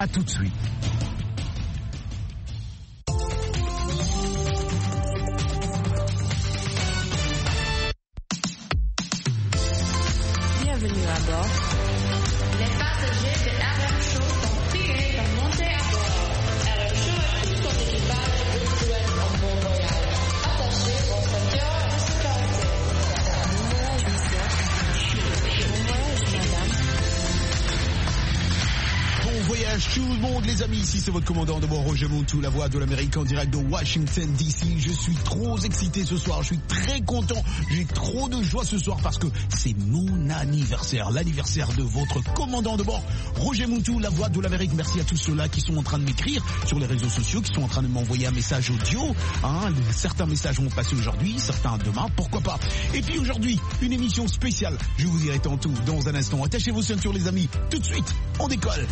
À tout de suite. Bienvenue à bord. Les passagers de RM Show sont priés de monter à bord. RM Show et tout son équipage vous souhaitent un bon voyage. Attachez vos ceintures de sécurité. Bon voyage, monsieur. Bon voyage, madame. Bon voyage tout le monde les amis, ici c'est votre commandant de bord Roger Montou, la voix de l'Amérique en direct de Washington DC. Je suis trop excité ce soir, je suis très content, j'ai trop de joie ce soir parce que c'est mon anniversaire, l'anniversaire de votre commandant de bord Roger Montou, la voix de l'Amérique. Merci à tous ceux-là qui sont en train de m'écrire sur les réseaux sociaux, qui sont en train de m'envoyer un message audio. Certains messages vont passer aujourd'hui, certains demain, pourquoi pas. Et puis aujourd'hui, une émission spéciale, je vous dirai tantôt dans un instant. Attachez vos ceintures les amis, tout de suite, on décolle.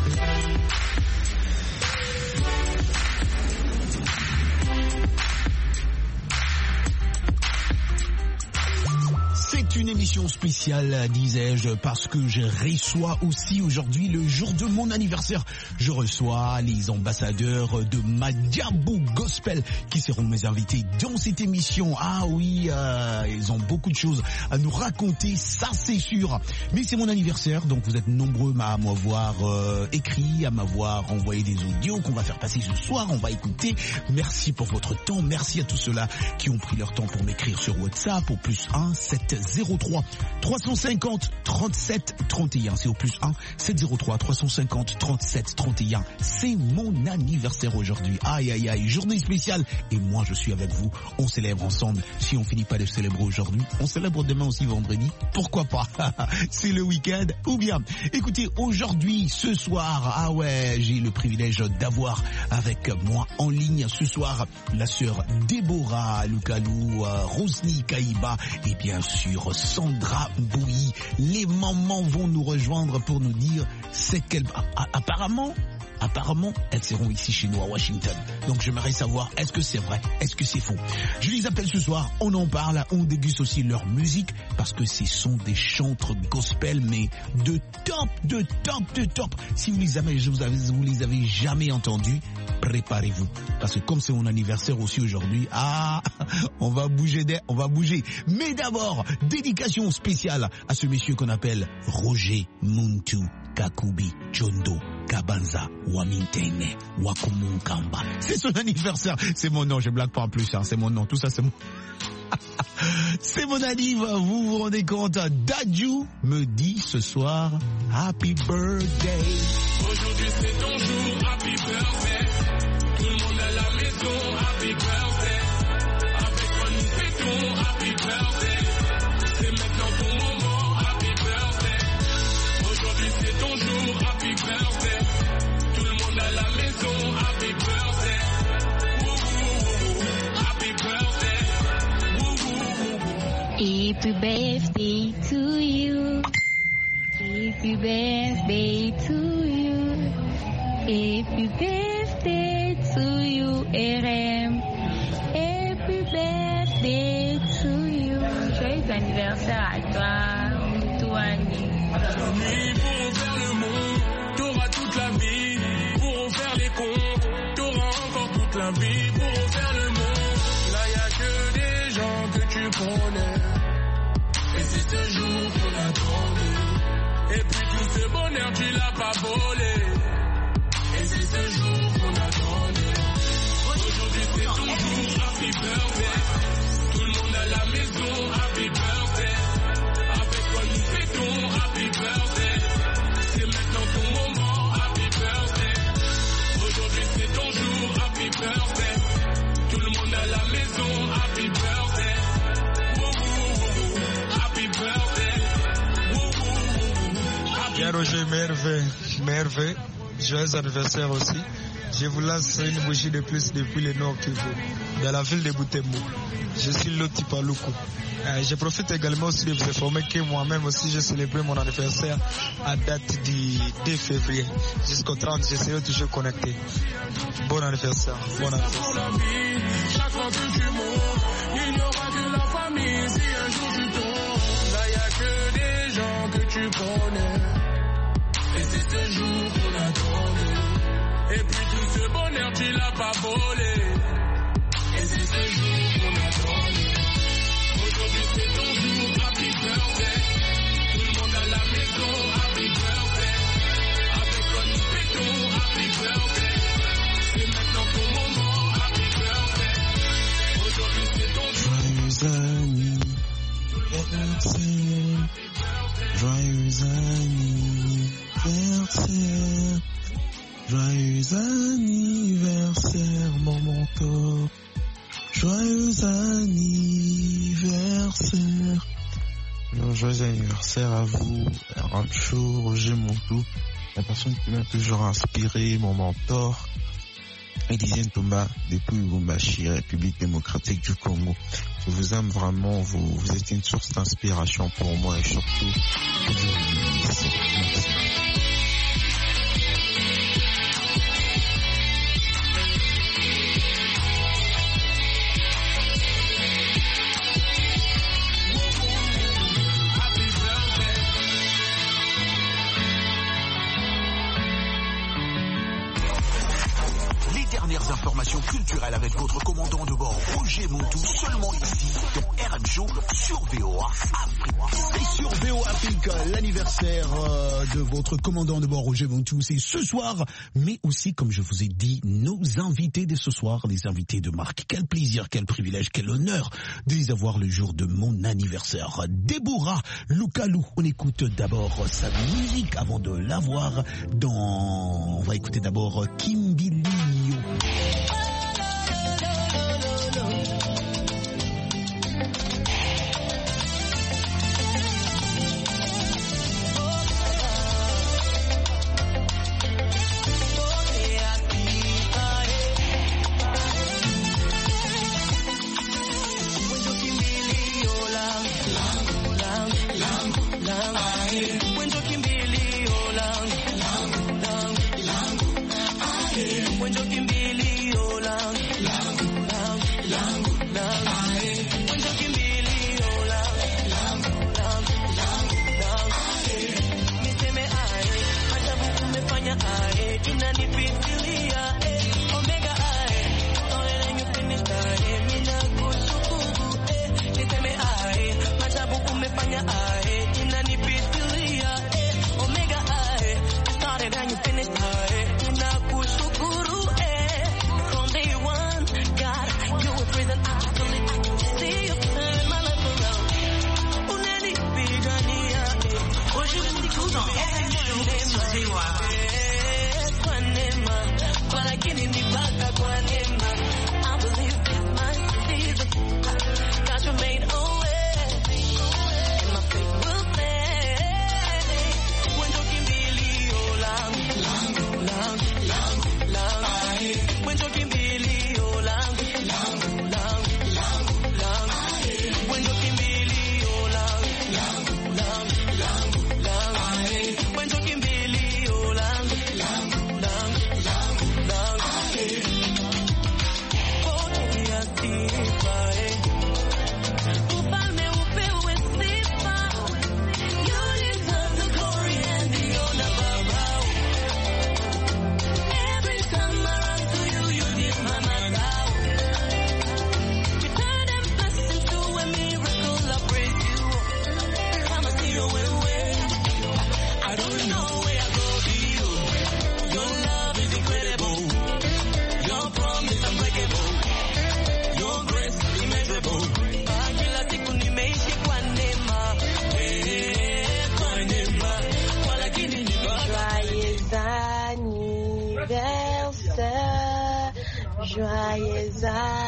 C'est une émission spéciale, disais-je, parce que je reçois aussi aujourd'hui, le jour de mon anniversaire, je reçois les ambassadeurs de Madiabou Gospel qui seront mes invités dans cette émission. Ah oui, ils ont beaucoup de choses à nous raconter, ça c'est sûr. Mais c'est mon anniversaire, donc vous êtes nombreux à m'avoir écrit, à m'avoir envoyé des audios qu'on va faire passer ce soir, on va écouter. Merci pour votre temps, merci à tous ceux-là qui ont pris leur temps pour m'écrire sur WhatsApp au +1 703 350 37 31. C'est au +1 703 350 37 31. C'est mon anniversaire aujourd'hui. Aïe aïe aïe, journée spéciale. Et moi je suis avec vous. On célèbre ensemble. Si on finit pas de célébrer aujourd'hui, on célèbre demain aussi vendredi. Pourquoi pas? C'est le week-end. Ou bien, écoutez, aujourd'hui, ce soir, ah ouais, j'ai le privilège d'avoir avec moi en ligne ce soir la sœur Déborah Lukalou, Rosny Kaïba et bien sûr Sandra Bouilly. Les mamans vont nous rejoindre pour nous dire c'est qu'elles... Apparemment, elles seront ici chez nous à Washington. Donc j'aimerais savoir, est-ce que c'est vrai? Est-ce que c'est faux? Je les appelle ce soir, on en parle, on déguste aussi leur musique, parce que ce sont des chantres gospel, mais de top. Si vous les avez jamais entendus, préparez-vous. Parce que comme c'est mon anniversaire aussi aujourd'hui, on va bouger. Mais d'abord, dédication spéciale à ce monsieur qu'on appelle Roger Montou Kakubi Chondo Kabanza Wamintene Wakumunkamba. C'est son anniversaire, c'est mon nom, je blague pas en plus, c'est mon nom, tout ça c'est mon... C'est mon anniv, vous vous rendez compte? Dadju me dit ce soir Happy Birthday. Aujourd'hui c'est ton jour, Happy Birthday. Tout le monde à la maison, Happy Birthday. Avec toi nous fêtons, Happy Birthday. C'est maintenant ton moment, Happy Birthday. Aujourd'hui c'est ton jour, Happy Birthday. Tout le monde à la maison, Happy Birthday. Happy Birthday. Happy birthday to you. Happy birthday to you. Happy birthday to you, RM. Happy birthday to you. Joyeux anniversaire à toi, Touani. Oui, pour faire le monde, t'auras toute la vie. Pour faire les comptes, t'auras encore toute la vie. Pour faire le monde, là y a que des gens que tu connais. Et c'est ce jour qu'on attendait. Et puis tout ce bonheur tu l'as pas volé. Et c'est ce jour qu'on attendait. Aujourd'hui c'est ton jour, Happy Birthday. Tout le monde à la maison, Happy Birthday. Avec toi nous fêtons, Happy Birthday. C'est maintenant ton moment, Happy Birthday. Aujourd'hui c'est ton jour, Happy Birthday. Tout le monde à la maison, Happy Birthday. Happy Birthday. Bien Roger, merveille. Joyeux anniversaire aussi. Je vous lance une bougie de plus depuis le Nord Kivu, dans la ville de Butembo. Je suis Loti Paluku. Je profite également aussi de vous informer que moi-même aussi j'ai célébré mon anniversaire à date du 2 février. Jusqu'au 30, je serai toujours connecté. Bon anniversaire. Bon anniversaire. Chaque fois que tu montes, il n'y aura que la famille si un jour tu tombes. Là, il n'y a que des gens que tu connais. Et c'est ce jour qu'on attendait. Et puis tout ce bonheur tu l'as pas volé. Et c'est ce jour qu'on attendait. Aujourd'hui c'est ton jour, happy birthday. Tout le monde à la maison, happy birthday. Avec Connie Péton, happy birthday. C'est maintenant ton moment, happy birthday. Aujourd'hui c'est ton jour. Joyeux anniversaire, joyeux anniversaire, mon mentor. Joyeux anniversaire. Joyeux anniversaire à vous, Rancho, Roger Montou, la personne qui m'a toujours inspiré, mon mentor. Élisine Tomba, depuis Lubumbashi, République démocratique du Congo. Je vous aime vraiment, vous êtes une source d'inspiration pour moi et surtout, merci. Informations culturelles avec votre commandant de bord Roger Montou, seulement ici dans RM Show sur VOA Afrique. Et sur VOA Afrique, l'anniversaire de votre commandant de bord Roger Montou, c'est ce soir, mais aussi, comme je vous ai dit, nos invités de ce soir, les invités de marque. Quel plaisir, quel privilège, quel honneur de les avoir le jour de mon anniversaire. Deborah Lukalou, on écoute d'abord sa musique avant de la voir dans... On va écouter d'abord Kimbilio. Joyeux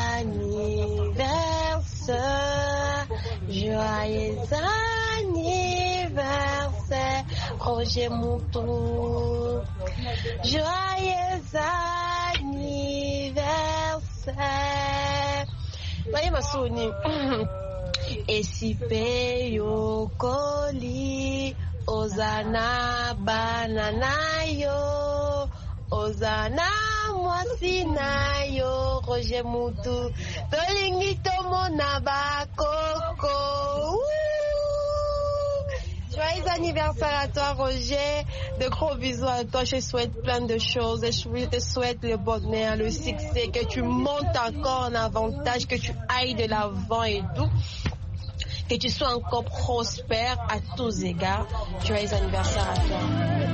anniversaire, joyeux anniversaire, Roger Montou. Joyeux anniversaire. Voyez ma Sony. Esipe yokoli, Ozana banana yo, Ozana mwasina yo, Roger Montou. Tolingi tomona bakoko. Joyeux anniversaire à toi, Roger. De gros bisous à toi. Je souhaite plein de choses. Je te souhaite le bonheur, le succès, que tu montes encore en avantage, que tu ailles de l'avant et tout. Que tu sois encore prospère à tous égards. Joyeux anniversaire à toi.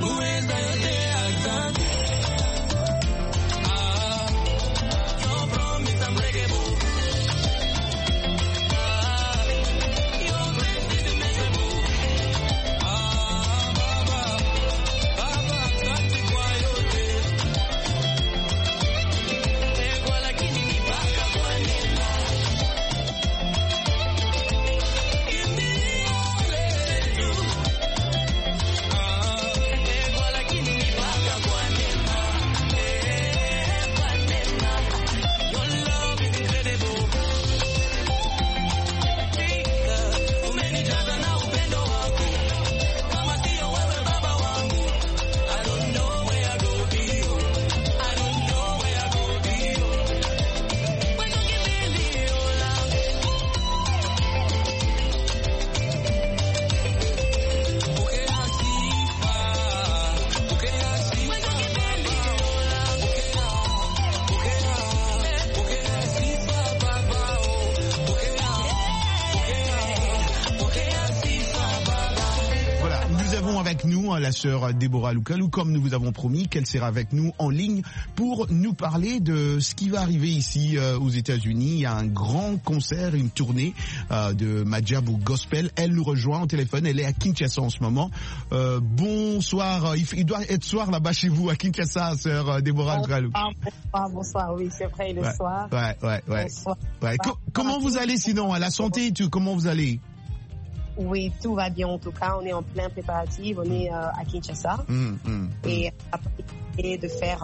Avec nous la sœur Deborah Lukalu, comme nous vous avons promis qu'elle sera avec nous en ligne pour nous parler de ce qui va arriver ici aux États-Unis. Il y a un grand concert, une tournée de Madjabou Gospel. Elle nous rejoint au téléphone, elle est à Kinshasa en ce moment. Bonsoir, il doit être soir là-bas chez vous à Kinshasa, sœur Deborah Lukalu. Bonsoir, oui, c'est vrai, le soir. Ouais. Bonsoir. Comment vous allez sinon, à la santé, comment vous allez? Oui, tout va bien en tout cas. On est en plein préparatif. On est à Kinshasa. Et après de faire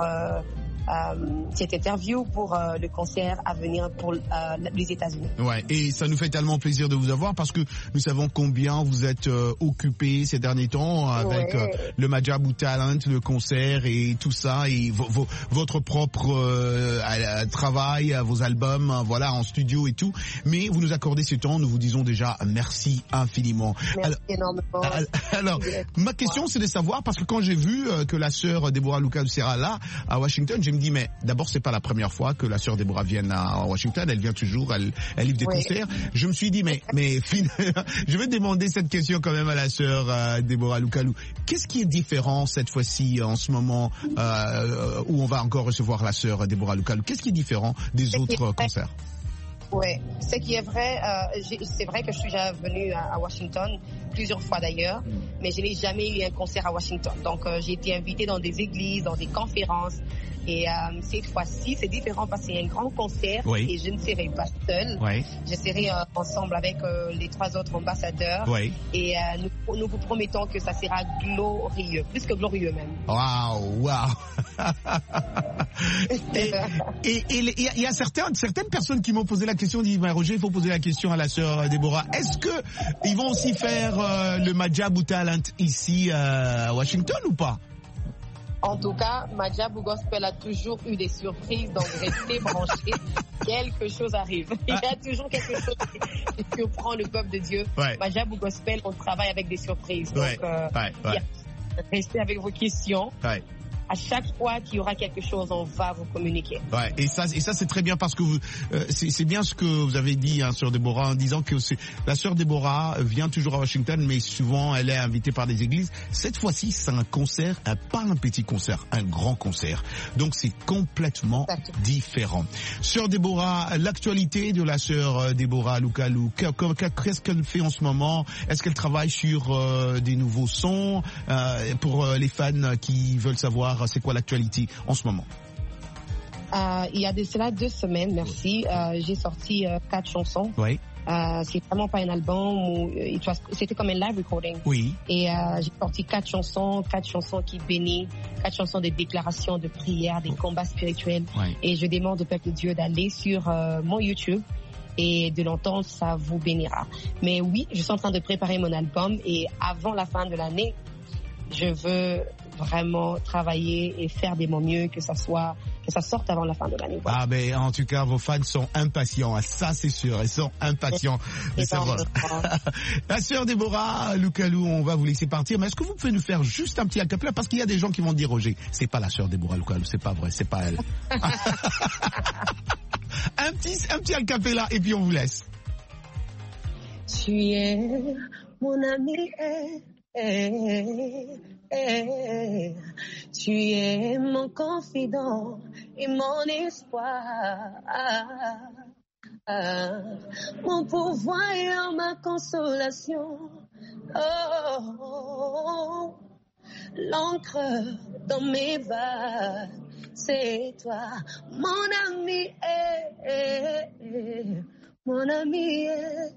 cette interview pour le concert à venir pour les États-Unis. Ouais, et ça nous fait tellement plaisir de vous avoir parce que nous savons combien vous êtes occupés ces derniers temps avec le Madjabou Talent, le concert et tout ça, et votre propre travail, vos albums, voilà, en studio et tout. Mais vous nous accordez ce temps, nous vous disons déjà merci infiniment. Merci énormément. Alors, ma question c'est de savoir, parce que quand j'ai vu que la sœur Deborah Lukalu sera là à Washington, je me dis, mais d'abord, c'est pas la première fois que la sœur Deborah vient à Washington. Elle vient toujours, elle livre des concerts. Je me suis dit, mais je vais demander cette question quand même à la sœur Deborah Lukalu. Qu'est-ce qui est différent cette fois-ci, en ce moment, où on va encore recevoir la sœur Deborah Lukalu? Qu'est-ce qui est différent des autres concerts? Oui, ce qui est vrai, c'est vrai que je suis déjà venue à Washington plusieurs fois d'ailleurs, mais je n'ai jamais eu un concert à Washington. Donc j'ai été invitée dans des églises, dans des conférences. Et cette fois-ci, c'est différent parce que c'est un grand concert et je ne serai pas seule. Je serai ensemble avec les 3 autres ambassadeurs. Et nous vous promettons que ça sera glorieux, plus que glorieux même. Waouh. Et il y a certaines personnes qui m'ont posé la question, disent, mais Roger, il faut poser la question à la sœur Deborah. Est-ce que ils vont aussi faire le Madjabou Talent ici à Washington ou pas? En tout cas, Madjabou Gospel a toujours eu des surprises, donc restez branchés. Quelque chose arrive. Il y a toujours quelque chose qui surprend le peuple de Dieu. Madjabou Gospel, on travaille avec des surprises. Donc, restez avec vos questions. À chaque fois qu'il y aura quelque chose, on va vous communiquer. Et ça c'est très bien parce que c'est bien ce que vous avez dit, hein, sœur Deborah, en disant que la sœur Deborah vient toujours à Washington, mais souvent elle est invitée par des églises. Cette fois-ci, c'est un concert, pas un petit concert, un grand concert. Donc c'est complètement différent. Sœur Deborah, l'actualité de la sœur Deborah Lukalu, qu'est-ce qu'elle fait en ce moment? Est-ce qu'elle travaille sur des nouveaux sons pour les fans qui veulent savoir c'est quoi l'actualité en ce moment? Il y a de cela 2 semaines, merci. J'ai sorti 4 chansons. C'est vraiment pas un album, c'était comme un live recording. Et j'ai sorti 4 chansons qui bénissent, 4 chansons de déclaration, de prière, des combats spirituels. Et je demande au peuple de Dieu d'aller sur mon YouTube et de l'entendre, ça vous bénira. Mais oui, je suis en train de préparer mon album et avant la fin de l'année, je veux vraiment travailler et faire de mon mieux, que ça soit que ça sorte avant la fin de l'année. Ah, ben, en tout cas, vos fans sont impatients. Ça, c'est sûr. Ils sont impatients de savoir. La sœur Déborah Loukalou, on va vous laisser partir. Mais est-ce que vous pouvez nous faire juste un petit acapella? Parce qu'il y a des gens qui vont dire, Roger, c'est pas la sœur Déborah Loukalou, c'est pas vrai, c'est pas elle. un petit acapella et puis on vous laisse. Tu es mon ami, tu es mon confident et mon espoir, mon pourvoyeur, ma consolation, oh, l'encre dans mes vagues, c'est toi, mon ami, mon ami,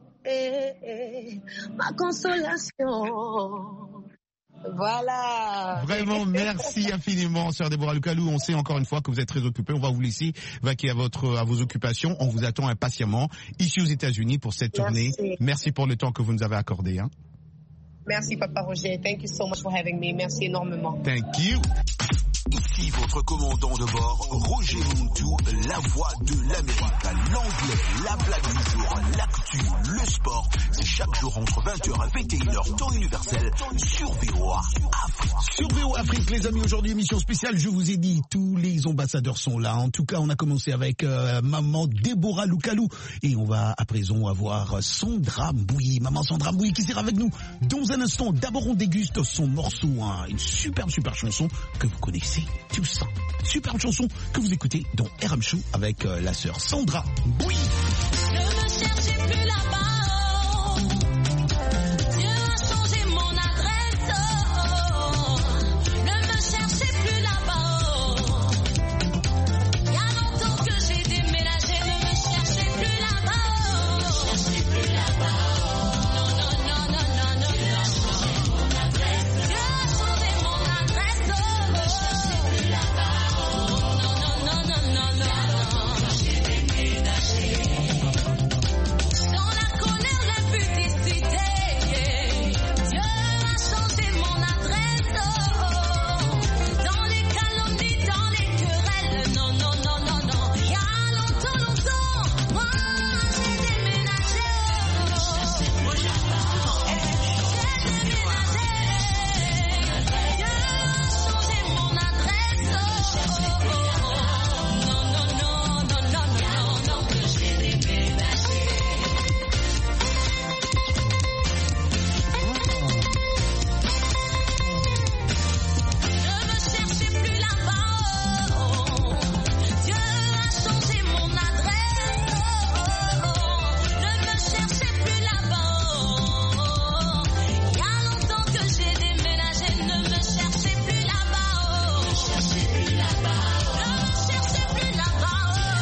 ma consolation. Voilà. Vraiment, merci infiniment, sœur Déborah Loukalou. On sait encore une fois que vous êtes très occupée. On va vous laisser vaquer à vos occupations. On vous attend impatiemment ici aux États-Unis pour cette tournée. Merci pour le temps que vous nous avez accordé. Hein. Merci, Papa Roger. Thank you so much for having me. Merci énormément. Thank you. Ici votre commandant de bord, Roger Montou, la voix de l'Amérique, l'anglais, la blague du jour, l'actu, le sport. C'est chaque jour entre 20h et 21h, temps universel, sur VOA Afrique. Sur VOA Afrique, les amis, aujourd'hui, émission spéciale, je vous ai dit, tous les ambassadeurs sont là. En tout cas, on a commencé avec maman Déborah Loukalou. Et on va à présent avoir Sandra Mbouyi. Maman Sandra Mbouyi qui sera avec nous dans un instant. D'abord, on déguste son morceau, une super chanson que vous connaissez. Tout ça. Superbe chanson que vous écoutez dans RM Show avec la sœur Sandra Mbouyi. Ne me cherchez plus là-bas. Dieu a changé mon adresse. Ne me cherchez plus là-bas. Il y a longtemps que j'ai déménagé. Ne me cherchez plus là-bas. Ne me cherchez plus là-bas. Non. Dieu a changé mon adresse. Dieu a changé mon adresse. Ne me cherchez plus là-bas. Non. J'ai déménagé. Dans la colère, l'impudicité, Dieu a changé mon adresse. Dans les calomnies, dans les querelles, non. Il y a longtemps, moi j'ai déménagé. J'ai déménagé. Dieu a changé mon adresse. Non. J'ai déménagé. Ne me cherchez plus là-bas. Dieu a changé mon adresse. Ne me cherchez plus là-bas. Il y a longtemps que j'ai déménagé. Ne me cherchez plus là-bas. Ne me cherchez plus là-bas. Ne me cherchez plus là-bas.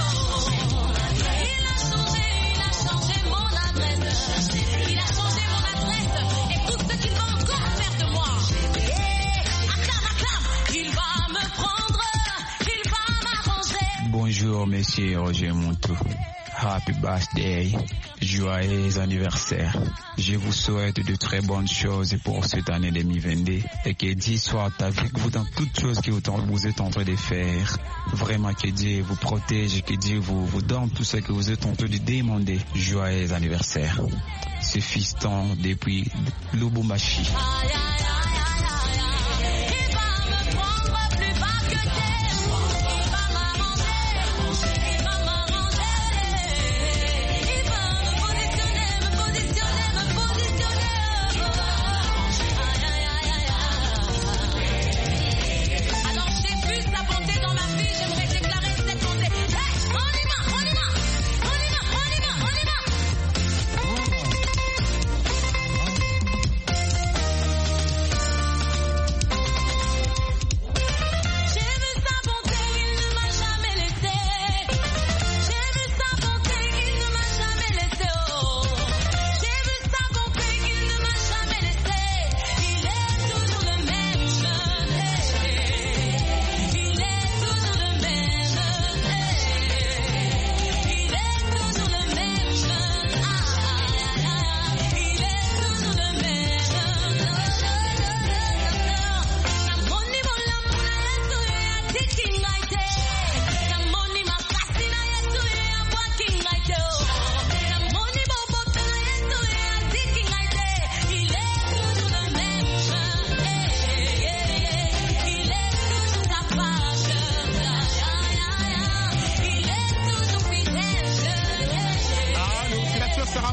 Il a changé mon adresse. Il a changé mon adresse. Et tout ce qu'il va encore faire de moi. Acclame. Il va me prendre. Il va m'arranger. Bonjour, monsieur Roger Montou. Happy birthday. Joyeux anniversaire. Je vous souhaite de très bonnes choses pour cette année 2022 et que Dieu soit avec vous dans toutes choses que vous êtes en train de faire. Vraiment que Dieu vous protège, que Dieu vous donne tout ce que vous êtes en train de demander. Joyeux anniversaire. Ce fiston depuis Lubumbashi. Il va me prendre plus bas que terre. Il va m'arranger. Il va m'arranger. Il va me positionner. Alors j'ai vu sa bonté dans ma vie. J'aimerais déclarer cette bonté. Hey, on y va.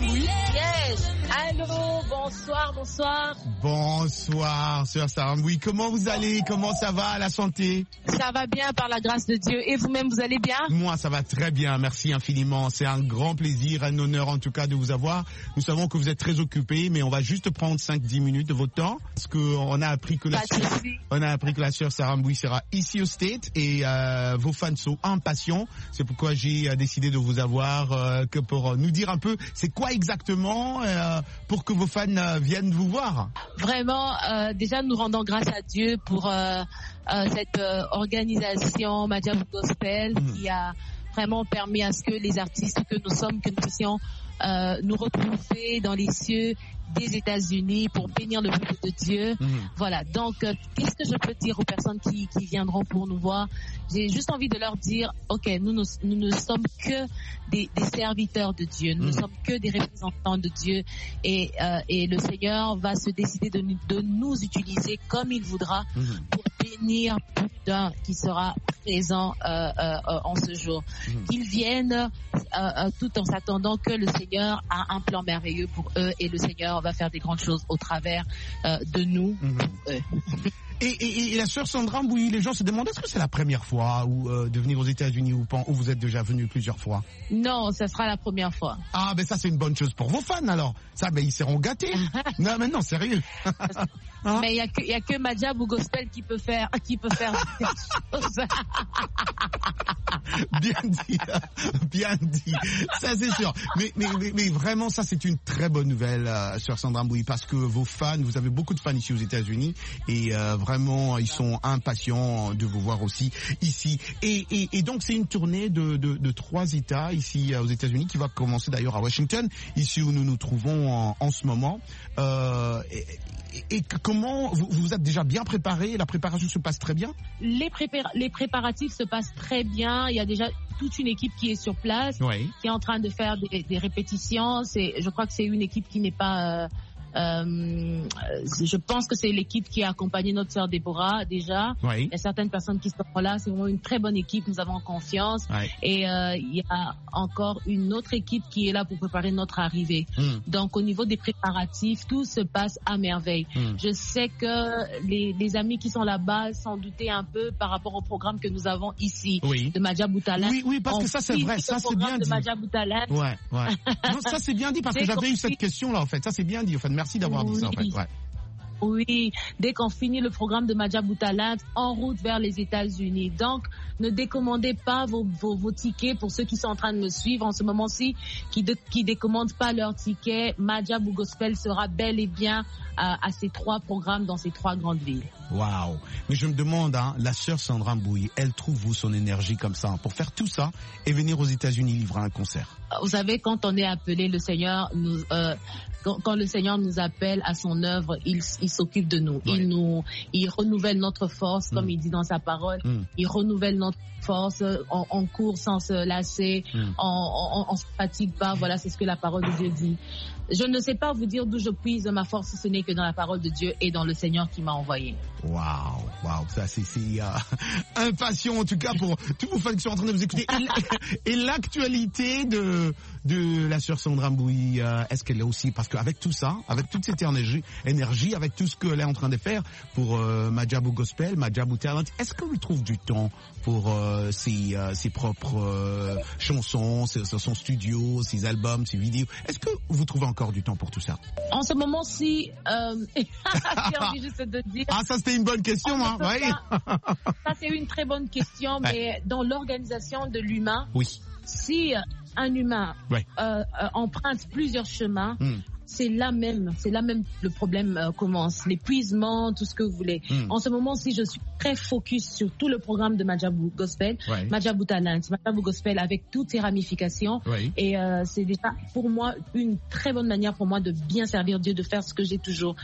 Rambouillet. Yes. Allô, bonsoir. Bonsoir, sœur Sarah Rambouillet. Comment vous allez? Comment ça va, la santé? Ça va bien par la grâce de Dieu. Et vous-même, vous allez bien? Moi, ça va très bien. Merci infiniment. C'est un grand plaisir, un honneur en tout cas de vous avoir. Nous savons que vous êtes très occupés, mais on va juste prendre 5-10 minutes de votre temps parce qu'on a appris que la sœur Sarah Rambouillet sera ici au State et vos fans sont impatients. C'est pourquoi j'ai décidé de vous avoir que pour nous dire un peu c'est quoi exactement pour que vos fans viennent vous voir. Vraiment, déjà nous rendons grâce à Dieu pour cette organisation Madjabou Gospel qui a vraiment permis à ce que les artistes que nous sommes, que nous puissions nous retrouver dans les cieux des États-Unis pour bénir le peuple de Dieu. Voilà, donc qu'est-ce que je peux dire aux personnes qui viendront pour nous voir? J'ai juste envie de leur dire, ok, nous ne sommes que des serviteurs de Dieu, nous ne sommes que des représentants de Dieu et le Seigneur va se décider de nous utiliser comme il voudra pour bénir tout un qui sera présent en ce jour. Qu'ils viennent tout en s'attendant que le Seigneur a un plan merveilleux pour eux et le Seigneur va faire des grandes choses au travers de nous pour eux. Et la sœur Sandra Rambouillet, les gens se demandent est-ce que c'est la première fois de venir aux États-Unis ou vous êtes déjà venu plusieurs fois? Non, ça sera la première fois. Ah, ben ça c'est une bonne chose pour vos fans alors. Ça, ben ils seront gâtés. Non, mais non, sérieux. Mais il y a que Madjabou Gospel qui peut faire des choses. Bien dit. Ça c'est sûr. Mais vraiment ça c'est une très bonne nouvelle, sœur Sandra Rambouillet, parce que vos fans, vous avez beaucoup de fans ici aux États-Unis et vraiment ils sont impatients de vous voir aussi ici. Et donc c'est une tournée de 3 États ici aux États-Unis qui va commencer d'ailleurs à Washington, ici où nous nous trouvons en ce moment. Et comment vous êtes déjà bien préparé? La préparation se passe très bien? Les préparatifs se passent très bien. Il y a déjà toute une équipe qui est sur place, qui est en train de faire des répétitions. Je crois que c'est une équipe qui n'est pas... je pense que c'est l'équipe qui a accompagné notre sœur Déborah déjà. Il y a certaines personnes qui sont là. C'est vraiment une très bonne équipe. Nous avons confiance. Et il y a encore une autre équipe qui est là pour préparer notre arrivée. Donc au niveau des préparatifs, tout se passe à merveille. Je sais que les amis qui sont là-bas s'en doutaient un peu par rapport au programme que nous avons ici de Madjabou Talent. Oui, parce que ça c'est vrai. Ça c'est bien dit. Non, ça c'est bien dit parce que j'avais eu cette question là en fait. Ça c'est bien dit en fait. Merci d'avoir dit ça en fait. Oui, dès qu'on finit le programme de Madjabou Talent, en route vers les États-Unis. Donc, ne décommandez pas vos tickets pour ceux qui sont en train de me suivre en ce moment-ci, qui décommandent pas leurs tickets. Madjabou Gospel sera bel et bien à ces 3 programmes dans ces 3 grandes villes. Waouh! Mais je me demande, la sœur Sandra Rambouillet, elle trouve où son énergie comme ça pour faire tout ça et venir aux États-Unis livrer un concert? Vous savez, quand on est appelé, le Seigneur quand le Seigneur nous appelle à son œuvre, il s'occupe de nous. Il renouvelle notre force, comme il dit dans sa parole. Il renouvelle notre force. On court sans se lasser. On se fatigue pas. Voilà, c'est ce que la parole de Dieu dit. Je ne sais pas vous dire d'où je puise ma force, si ce n'est que dans la parole de Dieu et dans le Seigneur qui m'a envoyé. Waouh, ça c'est impatient en tout cas pour tous vos fans qui sont en train de vous écouter. Et l'actualité de la sœur Sandra Rambouillet, est-ce qu'elle est aussi, parce qu'avec tout ça, avec toute cette énergie, avec tout ce qu'elle est en train de faire pour Madjabou Gospel, Madjabou Talent, est-ce qu'on lui trouve du temps pour ses propres chansons, son studio, ses albums, ses vidéos? Est-ce que vous trouvez encore du temps pour tout ça? En ce moment-ci, j'ai envie juste de dire... Ah, ça c'était une bonne question, hein? Ça c'est une très bonne question, mais dans l'organisation de l'humain, si un humain emprunte plusieurs chemins, c'est là même le problème commence, l'épuisement, tout ce que vous voulez. En ce moment, si je suis très focus sur tout le programme de Madjabou Gospel, Madjabou Talent, Madjabou Gospel avec toutes ses ramifications, et c'est déjà pour moi une très bonne manière pour moi de bien servir Dieu, de faire ce que j'ai toujours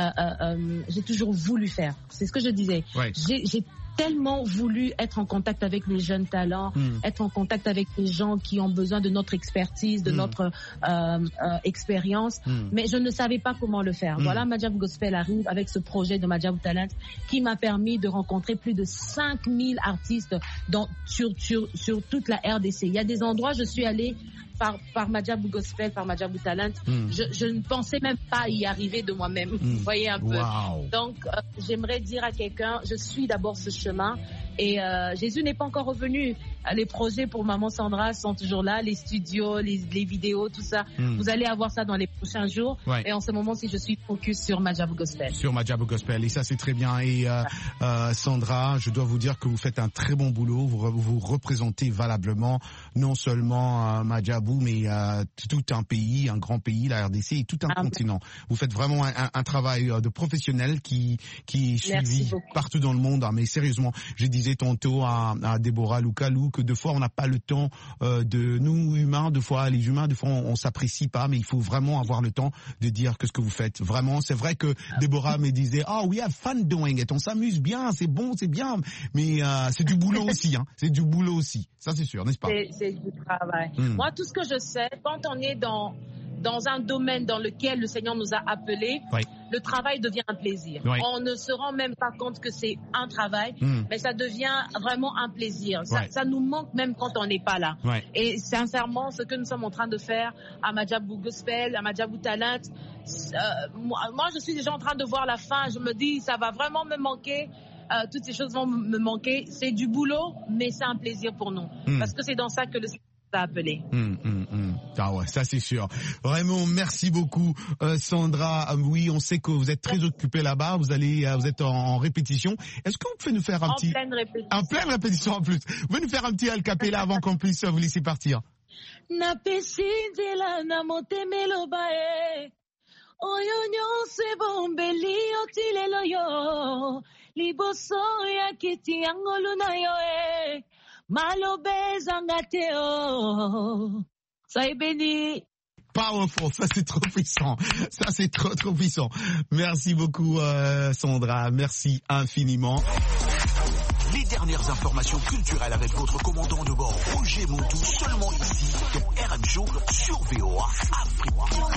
voulu faire. C'est ce que je disais. J'ai tellement voulu être en contact avec les jeunes talents, être en contact avec les gens qui ont besoin de notre expertise, de notre expérience, mais je ne savais pas comment le faire. Voilà, Madjabou Gospel arrive avec ce projet de Madjabou Talent qui m'a permis de rencontrer plus de 5000 artistes sur toute la RDC. Il y a des endroits, je suis allée par Madjabou Gospel, par Madjabou Talent, je ne pensais même pas y arriver de moi-même. Vous voyez un peu. Wow. Donc, j'aimerais dire à quelqu'un, je suis d'abord ce chemin. Et Jésus n'est pas encore revenu. Les projets pour Maman Sandra sont toujours là, les studios, les vidéos, tout ça. Vous allez avoir ça dans les prochains jours. Ouais. Et en ce moment-ci, je suis focus sur Madjabou Gospel. Sur Madjabou Gospel, et ça c'est très bien. Et Sandra, je dois vous dire que vous faites un très bon boulot. Vous représentez valablement non seulement Madjabou, mais tout un pays, un grand pays, la RDC, et tout un continent. Vous faites vraiment un travail de professionnel qui est suivi partout dans le monde. Mais sérieusement, je disais tantôt à Déborah Loukalou que deux fois on n'a pas le temps de nous humains, deux fois les humains, deux fois on s'apprécie pas, mais il faut vraiment avoir le temps de dire que ce que vous faites. Vraiment, c'est vrai que Déborah me disait we have fun doing it, on s'amuse bien, c'est bon, c'est bien, mais c'est du boulot aussi, hein. C'est du boulot aussi, ça c'est sûr, n'est-ce pas? C'est du travail. Moi, tout ce que je sais, quand on est dans un domaine dans lequel le Seigneur nous a appelés, le travail devient un plaisir. On ne se rend même pas compte que c'est un travail, mais ça devient vraiment un plaisir. Ça nous manque même quand on n'est pas là. Et sincèrement, ce que nous sommes en train de faire à Madjabou Gospel, à Madjabou Talent, moi je suis déjà en train de voir la fin. Je me dis, ça va vraiment me manquer. Toutes ces choses vont me manquer. C'est du boulot, mais c'est un plaisir pour nous. Parce que c'est dans ça que le Seigneur nous a appelés. Ah ouais, ça c'est sûr. Vraiment, merci beaucoup, Sandra. Oui, on sait que vous êtes très occupée là-bas. Vous êtes en répétition. Est-ce que vous pouvez nous faire un petit... pleine répétition. En pleine répétition en plus. Vous pouvez nous faire un petit a cappella avant qu'on puisse vous laisser partir? Na pesinzela na motemelo bae. Oyo nyonse bombeli otilelo yo. Liboso ya kiti angolu na yo e. Malobeza ngateo. Soyez bénis. Powerful, ça c'est trop puissant. Ça c'est trop puissant. Merci beaucoup Sandra, merci infiniment. Les dernières informations culturelles avec votre commandant de bord Roger Montou, seulement ici dans RM Show sur VOA Afrique.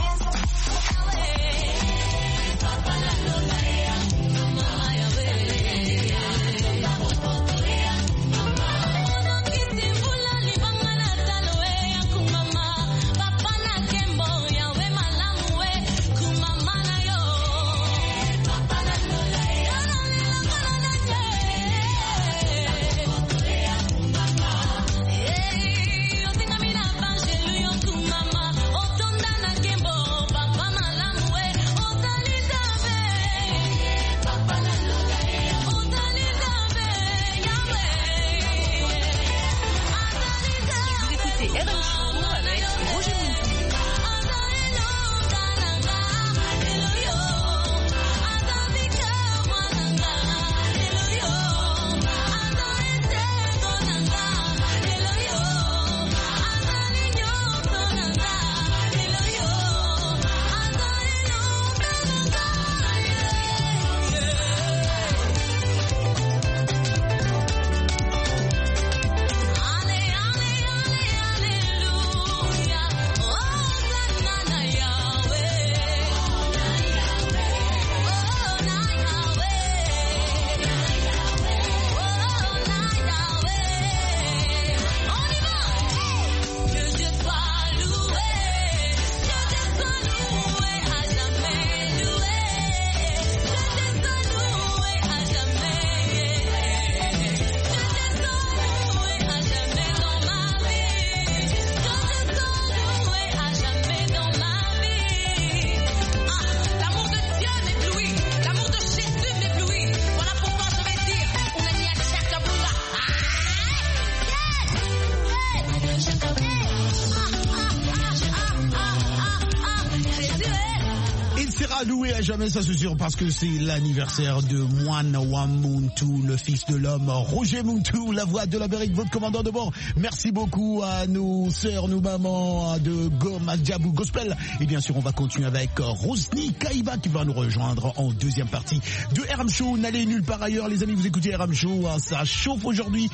Loué à jamais, ça c'est sûr, parce que c'est l'anniversaire de Mwana wa Muntu, le fils de l'homme, Roger Muntu, la voix de l'Amérique, votre commandant de bord. Merci beaucoup à nos sœurs, nos mamans de Madjabou Gospel. Et bien sûr, on va continuer avec Rosny Kaïba qui va nous rejoindre en deuxième partie de RM Show. N'allez nulle part ailleurs, les amis, vous écoutez RM Show, ça chauffe aujourd'hui.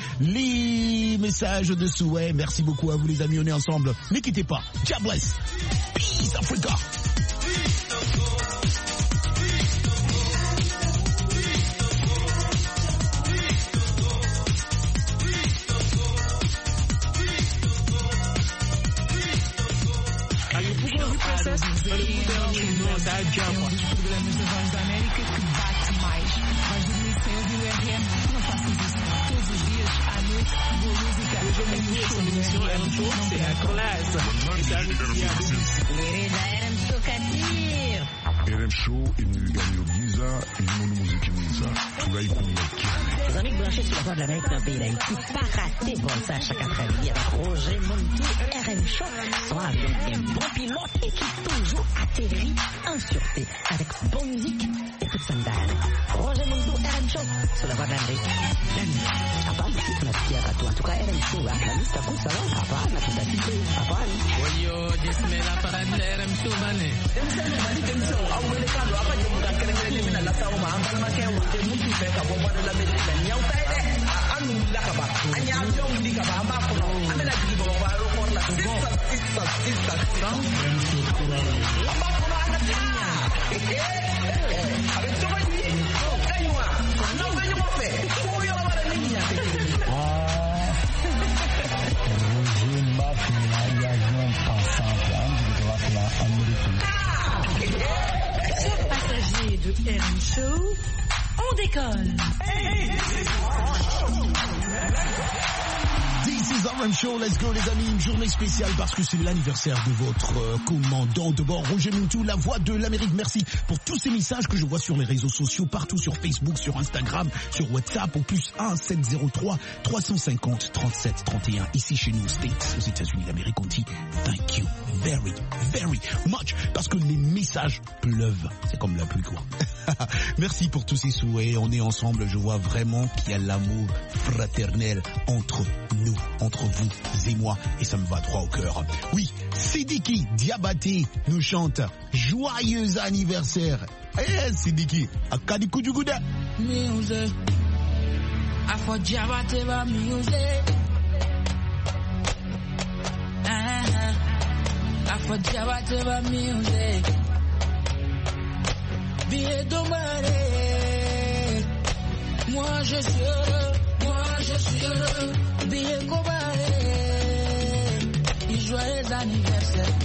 Les messages de souhait. Merci beaucoup à vous les amis, on est ensemble. Ne quittez pas. God bless. Peace Africa. Programas da Voz da América que bate mais. Vais dormir sem ouvir o RM? Não faças isso. Todos os dias, à noite, boa música. RM Show, il gagne Giza, il monde musique Giza. Tout là, il compte. Les amis branchés sur la Voix de l'Amérique dans le pays d'Haïti, pas rater bon ça chaque après-midi avec Roger Montou, RM Show, soit avec un bon pilote et qui toujours atterrit en sûreté avec bonne musique et toute sa dalle. Roger Montou, RM Show, sur la Voix de l'Amérique. La nuit, à part ici, on a piqué à toi. En tout cas, RM Show, la liste à coup, ça va, à part, on a tout à piqué, à part. Oyo, disme la parade de RM Show, mané. Chers passagers de RM Show, on décolle. This is RM Show, let's go les amis, une journée spéciale parce que c'est l'anniversaire de votre commandant de bord, Roger Montou, la voix de l'Amérique. Merci pour tous ces messages que je vois sur les réseaux sociaux, partout sur Facebook, sur Instagram, sur WhatsApp, au plus 1 703 350 37 31. Ici chez nous, States, aux États-Unis d'Amérique, on dit thank you very, very much parce que les messages pleuvent. C'est comme la pluie, quoi. Merci pour tous ces souhaits. On est ensemble. Je vois vraiment qu'il y a l'amour fraternel entre nous, entre vous et moi. Et ça me va droit au cœur. Oui, Sidiki Diabaté nous chante joyeux anniversaire. Eh, Sidiki, Akadiku Djugouda. Music. Afro Diabaté va music. Afro Diabaté va music. Billet de marée. Moi je suis heureux, billet cobaré. Joyeux anniversaire,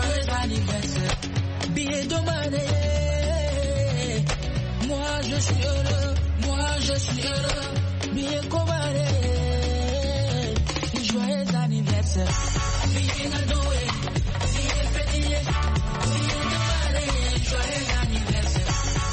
billet de marée. Moi je suis heureux, billet cobaré. Joyeux anniversaire, billet nadoué, billet fétier, billet de marée. Joyeux anniversaire.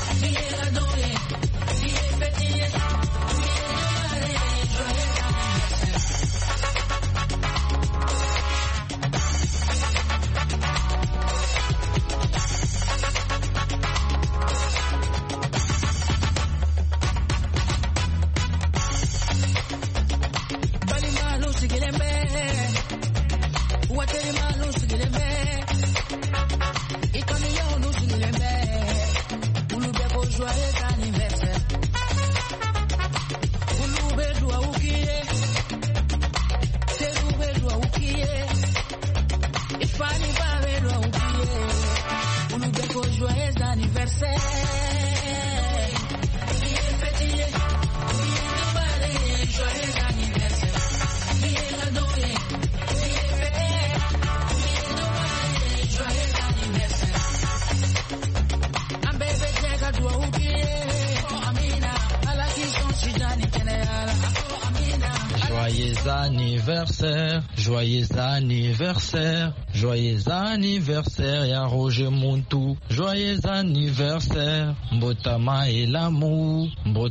Joyeux anniversaire, ya Roger Montou. Joyeux anniversaire, Mbotama et l'amour,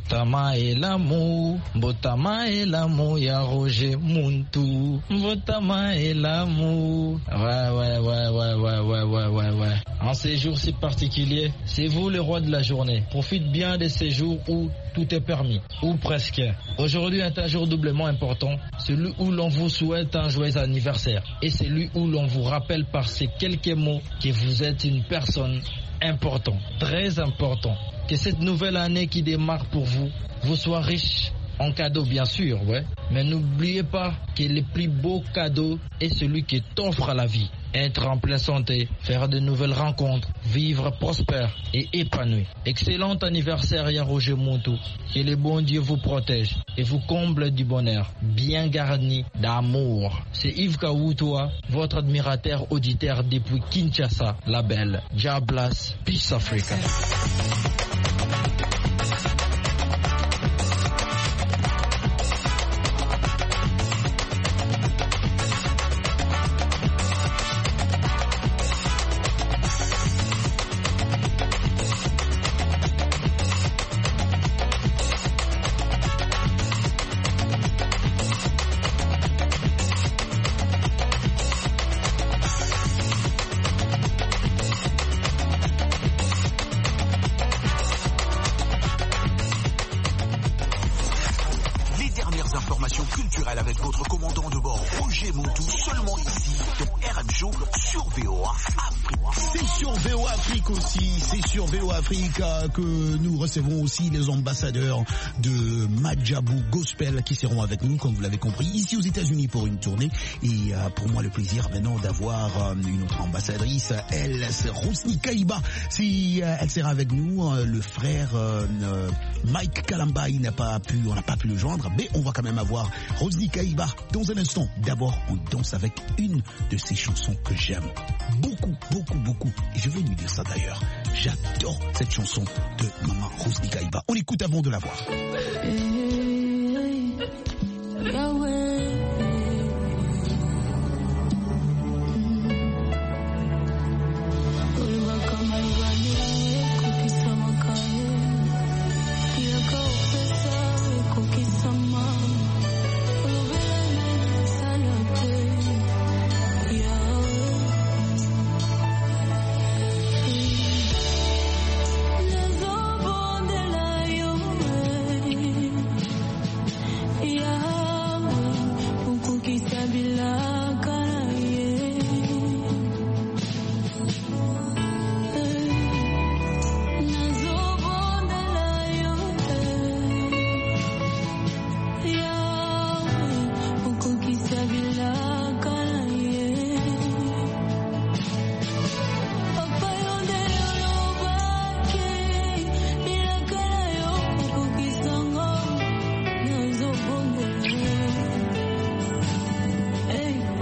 ya Roger Montou. Mbotama et l'amour. Ouais. En ces jours si particuliers, c'est vous le roi de la journée. Profite bien de ces jours où tout est permis, ou presque. Aujourd'hui est un jour doublement important, celui où l'on vous souhaite un joyeux anniversaire et celui où l'on vous rappelle par ces quelques mots que vous êtes une personne importante, très importante. Que cette nouvelle année qui démarre pour vous soit riche En cadeau, bien sûr, ouais. Mais n'oubliez pas que le plus beau cadeau est celui qui t'offre la vie. Être en pleine santé, faire de nouvelles rencontres, vivre prospère et épanoui. Excellent anniversaire, Roger Montou. Que le bon Dieu vous protège et vous comble du bonheur, bien garni d'amour. C'est Yves Kawutoa, votre admirateur auditeur depuis Kinshasa, la belle. God bless, Peace Africa. Que nous recevons aussi les ambassadeurs de Madjabou Gospel qui seront avec nous, comme vous l'avez compris, ici aux États-Unis pour une tournée. Et pour moi, le plaisir maintenant d'avoir une autre ambassadrice, elle, c'est Rosny Kaïba. Si elle sera avec nous, le frère Mike Kalamba, on n'a pas pu le joindre, mais on va quand même avoir Rosny Kaïba dans un instant. D'abord, on danse avec une de ses chansons que j'aime beaucoup, beaucoup, beaucoup. Et je vais lui dire ça d'ailleurs. J'adore cette chanson de Maman Rosny Kaïba. On écoute avant de la voir. Hey.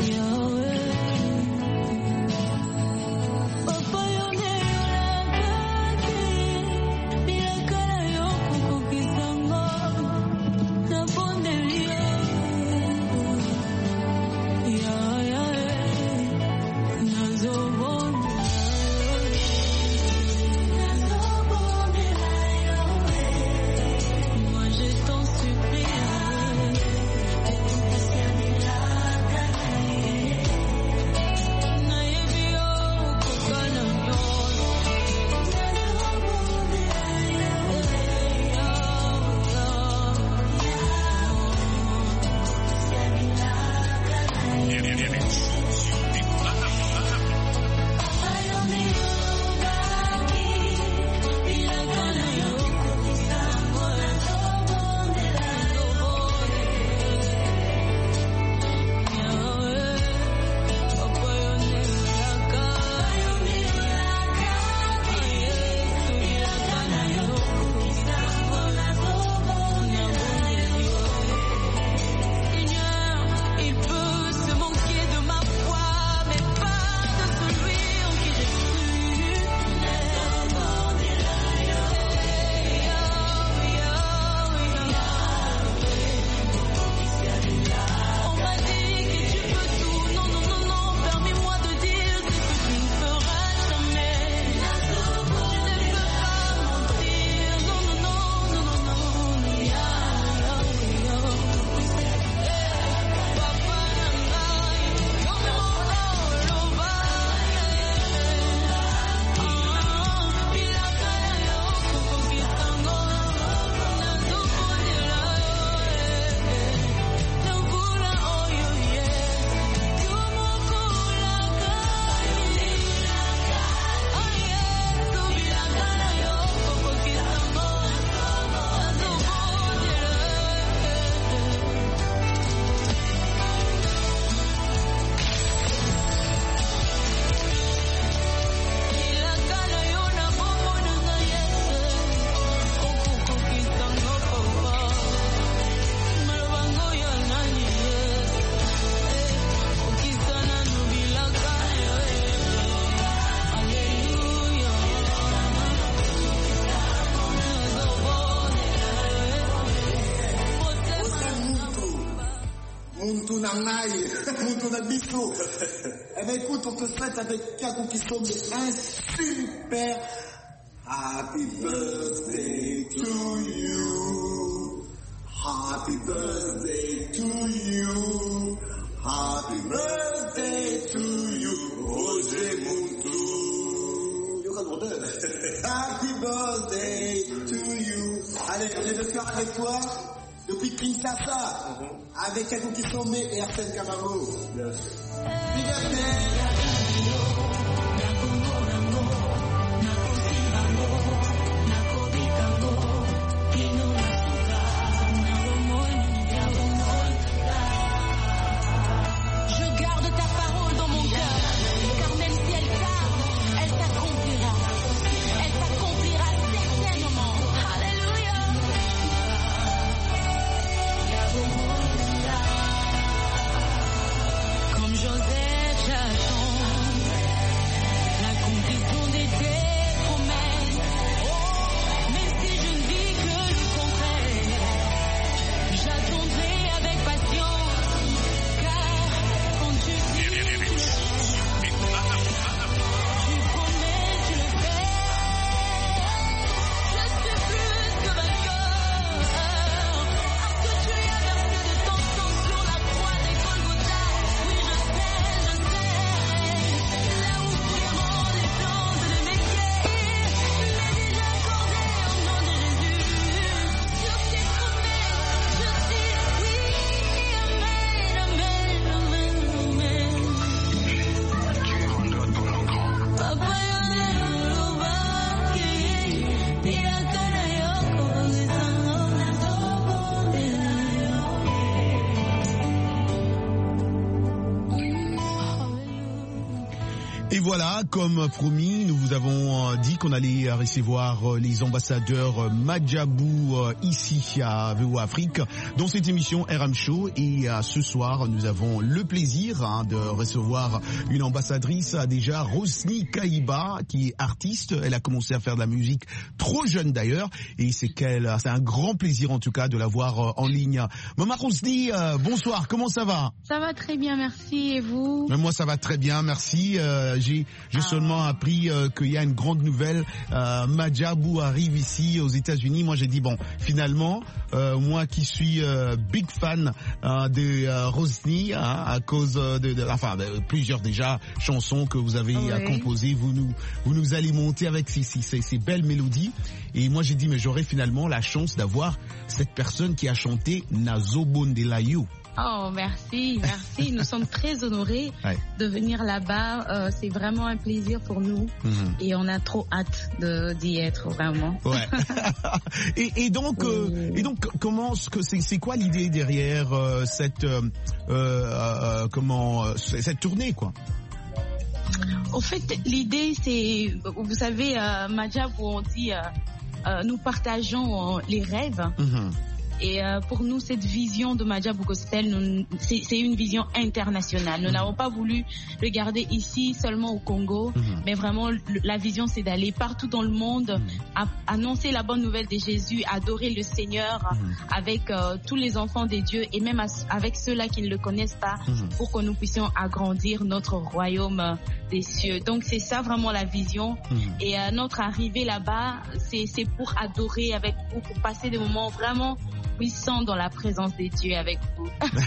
Muntu Nangai, Muntu Nabiso. Eh ben écoute, on te souhaite avec Kakou Kisome un super Happy birthday to you. Happy birthday to you. Happy birthday to you. Roger Muntu. Happy birthday to you. Allez, on est de faire avec toi depuis Kinshasa, avec Kakou Kisome et Arsène Kamaro. Je garde ta parole dans mon cœur, car même si elle tarde, elle s'accomplira. Elle s'accomplira certainement. Alléluia. Comme Joseph, j'attends l'accomplissement de tes promesses. Oh, même si je ne vis que le contraire, j'attendrai avec patience, car quand tu dis, tu promets, tu le fais. Je suis plus que vainqueur, parce que tu as versé de ton sang sur la croix des Golgotha. Oui, je sais, là où fuiront les plantes de mes pieds, mais déjà accordé au nom de Jésus. Sur tes promesses, je dis oui, amen, amen, amen, amen. Papa, Et voilà, comme promis, nous vous avons dit qu'on allait recevoir les ambassadeurs Madjabou ici à VO Afrique dans cette émission RM Show. Et ce soir, nous avons le plaisir de recevoir une ambassadrice déjà, Rosny Kaïba, qui est artiste. Elle a commencé à faire de la musique trop jeune d'ailleurs. Et c'est un grand plaisir en tout cas de la voir en ligne. Maman Rosny, bonsoir, comment ça va? Ça va très bien, merci. Et vous? Moi, ça va très bien, merci. J'ai seulement appris qu'il y a une grande nouvelle. Madjabou arrive ici aux États-Unis. Moi, j'ai dit bon, finalement, moi qui suis big fan de Rosny, à cause de plusieurs déjà chansons que vous avez composées, vous nous alimentez avec ces belles mélodies. Et moi, j'ai dit mais j'aurai finalement la chance d'avoir cette personne qui a chanté Nazo Bondelayo. Oh, merci. Nous sommes très honorés de venir là-bas. C'est vraiment un plaisir pour nous. Et on a trop hâte d'y être, vraiment. Ouais. et donc, c'est quoi l'idée derrière cette tournée, quoi? Au fait, l'idée, c'est, vous savez, Madjabou, on dit, nous partageons les rêves. Et pour nous, cette vision de Madjabou Gospel, c'est une vision internationale. Nous n'avons pas voulu le garder ici seulement au Congo, mais vraiment la vision, c'est d'aller partout dans le monde, annoncer la bonne nouvelle de Jésus, adorer le Seigneur avec tous les enfants des dieux et même avec ceux-là qui ne le connaissent pas, pour que nous puissions agrandir notre royaume des cieux. Donc c'est ça vraiment la vision. Et notre arrivée là-bas, c'est pour adorer avec vous, pour passer des moments vraiment puissants dans la présence des dieux avec vous.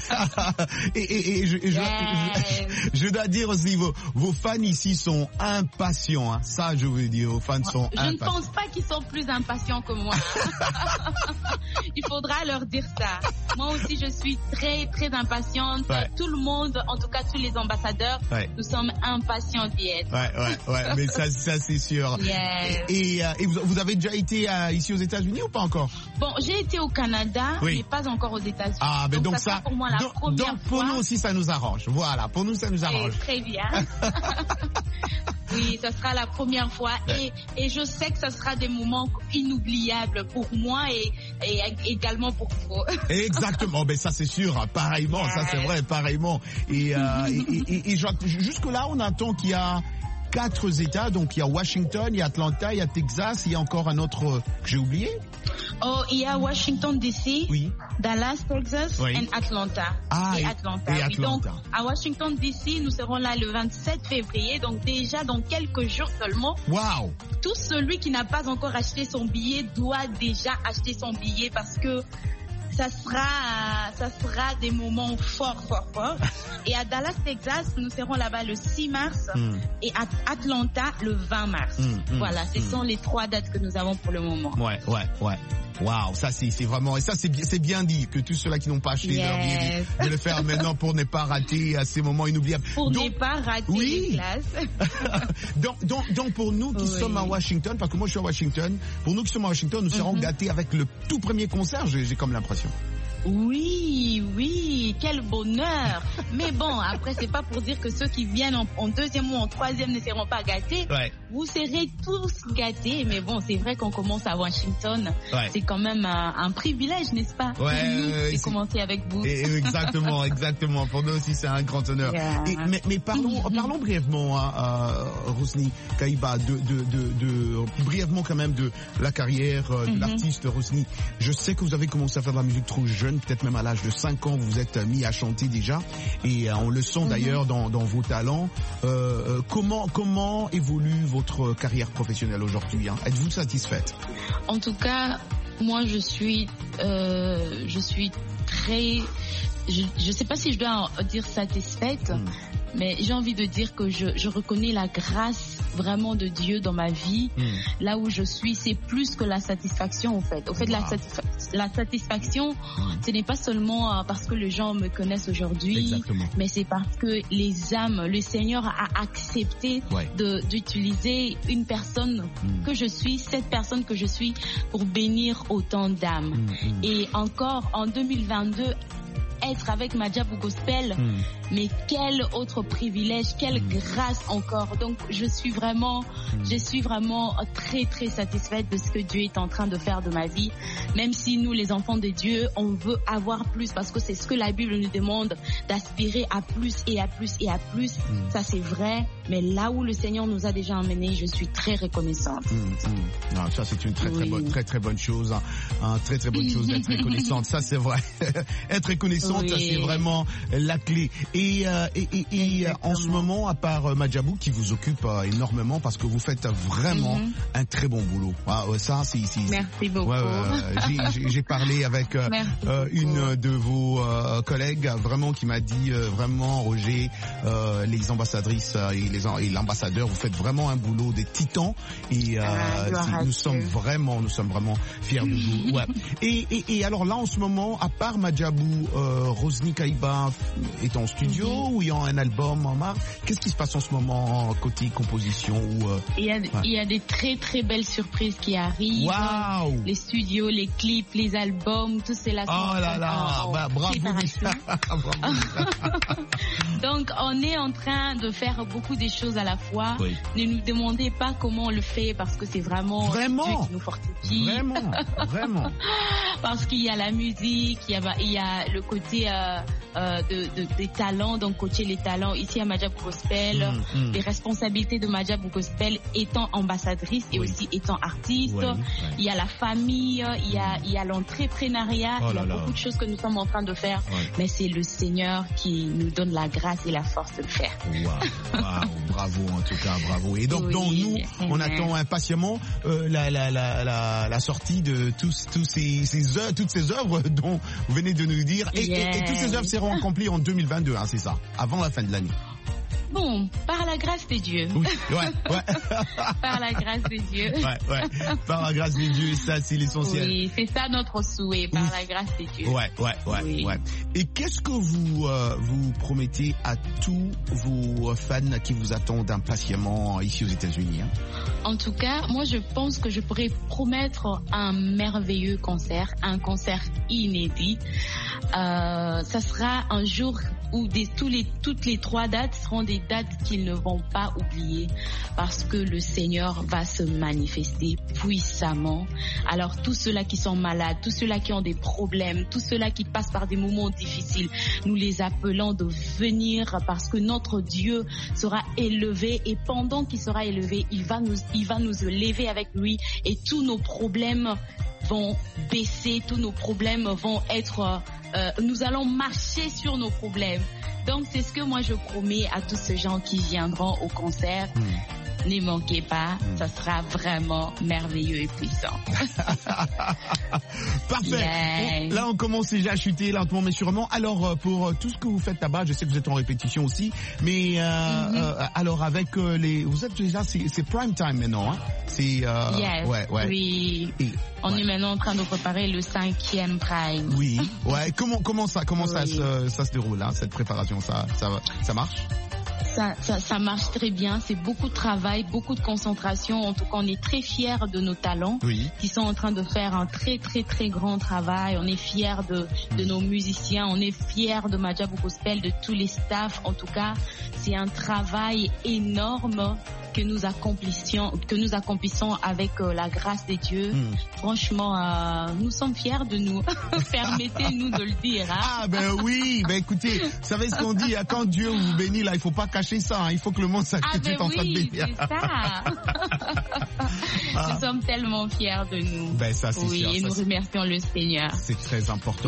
Je dois dire aussi, vos fans ici sont impatients. Hein. Ça, je veux dire, vos fans sont impatients. Je ne pense pas qu'ils sont plus impatients que moi. Il faudra leur dire ça. Moi aussi, je suis très, très impatiente. Tout le monde, en tout cas tous les ambassadeurs, nous sommes impatients d'y être. Ouais, mais ça c'est sûr. Et vous avez déjà été ici aux États-Unis ou pas encore? Bon, j'ai été au Canada, mais pas encore aux États-Unis. Ah, mais donc ça, pour moi la première fois. Pour nous aussi, ça nous arrange. Voilà, pour nous, ça nous arrange. Très bien. Oui, ça sera la première fois et je sais que ça sera des moments inoubliables pour moi et également pour vous. Exactement, mais ça c'est sûr, pareillement, ça c'est vrai, pareillement. Et jusque là, on attend qu'il y a 4 États, donc il y a Washington, il y a Atlanta, il y a Texas, il y a encore un autre que j'ai oublié. Oh, il y a Washington DC, Dallas, Texas et Atlanta. Et Atlanta. Oui, donc, à Washington DC, nous serons là le 27 février, donc déjà dans quelques jours seulement. Wow! Tout celui qui n'a pas encore acheté son billet doit déjà acheter son billet parce que ça sera des moments forts. Et à Dallas, Texas, nous serons là-bas le 6 mars et à Atlanta le 20 mars. Voilà, ce sont les 3 dates que nous avons pour le moment. Ouais. Waouh, ça c'est vraiment, et ça c'est bien dit, que tous ceux-là qui n'ont pas acheté leur billet de le faire maintenant pour ne pas rater à ces moments inoubliables. Pour ne pas rater les classes. donc pour nous qui sommes à Washington, parce que moi je suis à Washington, pour nous qui sommes à Washington, nous serons gâtés avec le tout premier concert, j'ai comme l'impression. Oui, quel bonheur. Mais bon, après, c'est pas pour dire que ceux qui viennent en deuxième ou en troisième ne seront pas gâtés. Vous serez tous gâtés. Mais bon, c'est vrai qu'on commence à Washington. C'est quand même un privilège, n'est-ce pas? Pour nous, de commencer avec vous. Exactement. Pour nous aussi, c'est un grand honneur. Mais parlons brièvement, Rosny Kaïba, brièvement quand même de la carrière de l'artiste Rosny. Je sais que vous avez commencé à faire de la musique trop jeune, peut-être même à l'âge de 5 ans, vous vous êtes mis à chanter déjà, et on le sent d'ailleurs dans vos talents. Comment évolue votre carrière professionnelle aujourd'hui, hein? Êtes-vous satisfaite? En tout cas, moi je suis très, je sais pas si je dois dire satisfaite, mais j'ai envie de dire que je reconnais la grâce vraiment de Dieu dans ma vie. Là où je suis, c'est plus que la satisfaction, en fait. Au fait, la satisfaction, ce n'est pas seulement parce que les gens me connaissent aujourd'hui, mais c'est parce que les âmes, le Seigneur a accepté d'utiliser une personne que je suis, cette personne que je suis, pour bénir autant d'âmes. Et encore, en 2022, être avec Madjabou Gospel, mais quel autre privilège, quelle grâce encore. Donc je suis vraiment très très satisfaite de ce que Dieu est en train de faire de ma vie. Même si nous, les enfants de Dieu, on veut avoir plus, parce que c'est ce que la Bible nous demande, d'aspirer à plus et à plus et à plus. Ça c'est vrai, mais là où le Seigneur nous a déjà emmenés, je suis très reconnaissante. Non, ça c'est une très bonne chose, hein. Très très bonne chose d'être reconnaissante. Ça c'est vrai. Être reconnaissante, ça c'est vraiment la clé. Et en ce moment, à part Madjabou qui vous occupe énormément, parce que vous faites vraiment un très bon boulot. Ça, merci beaucoup. J'ai parlé avec une de vos collègues vraiment qui m'a dit vraiment, Roger, les ambassadrices et l'ambassadeur, vous faites vraiment un boulot des titans, et nous sommes vraiment fiers de vous. Et alors là, en ce moment, à part Madjabou, Rosny Kaïba est en studio ou il y a un album en mars? Qu'est-ce qui se passe en ce moment côté composition? Il y a des très très belles surprises qui arrivent. Wow. Les studios, les clips, les albums, tout cela. Oh là là, bravo. Donc on est en train de faire beaucoup de choses à la fois. Ne nous demandez pas comment on le fait, parce que c'est vraiment Dieu qui nous fortifie. Vraiment. Parce qu'il y a la musique, il y a le côté des talents, donc coacher les talents ici à Madjabou Gospel, les responsabilités de Madjabou Gospel étant ambassadrice et aussi étant artiste. Il y a la famille, il y a l'entrepreneuriat, il y a beaucoup de choses que nous sommes en train de faire, mais c'est le Seigneur qui nous donne la grâce et la force de le faire. Bravo en tout cas, bravo. Et donc nous, on attend impatiemment la sortie de toutes ces œuvres dont vous venez de nous dire, et toutes ces œuvres seront accomplies en 2022, hein, c'est ça, avant la fin de l'année. Bon, par la grâce de Dieu. Par la grâce de Dieu. Par la grâce de Dieu, ça c'est l'essentiel. Oui, c'est ça notre souhait, par la grâce de Dieu. Et qu'est-ce que vous promettez à tous vos fans qui vous attendent impatiemment ici aux États-Unis, hein? En tout cas, moi je pense que je pourrais promettre un merveilleux concert, un concert inédit. Ça sera un jour où toutes les 3 dates seront des dates qu'ils ne vont pas oublier, parce que le Seigneur va se manifester puissamment. Alors tous ceux-là qui sont malades, tous ceux-là qui ont des problèmes, tous ceux-là qui passent par des moments difficiles, nous les appelons de venir, parce que notre Dieu sera élevé, et pendant qu'il sera élevé, il va nous élever avec lui, et tous nos problèmes vont baisser, tous nos problèmes vont être, nous allons marcher sur nos problèmes. Donc c'est ce que moi je promets à tous ces gens qui viendront au concert. Ne manquez pas, ça sera vraiment merveilleux et puissant. Parfait. Yeah. Bon, là, on commence déjà à chuter lentement mais sûrement. Alors, pour tout ce que vous faites là-bas, je sais que vous êtes en répétition aussi, mais alors avec vous êtes déjà, c'est prime time maintenant, hein? C'est yes, ouais. Oui. On est maintenant en train de préparer le 5e prime. Oui. Ouais. Comment ça se déroule, hein, cette préparation, ça marche? Ça marche très bien, c'est beaucoup de travail, beaucoup de concentration. En tout cas, on est très fiers de nos talents qui sont en train de faire un très très très grand travail. On est fiers de nos musiciens, on est fiers de Madjabou Gospel, de tous les staffs. En tout cas, c'est un travail énorme que nous accomplissons avec la grâce de Dieu. Franchement, nous sommes fiers de nous. Permettez-nous de le dire. Hein? Ah ben oui, ben écoutez, vous savez ce qu'on dit, quand Dieu vous bénit là, il faut pas cacher ça, hein, il faut que le monde sache que tu es en train de bénir. C'est ça. Nous sommes tellement fiers de nous. Ben ça c'est sûr. Et nous remercions le Seigneur. C'est très important.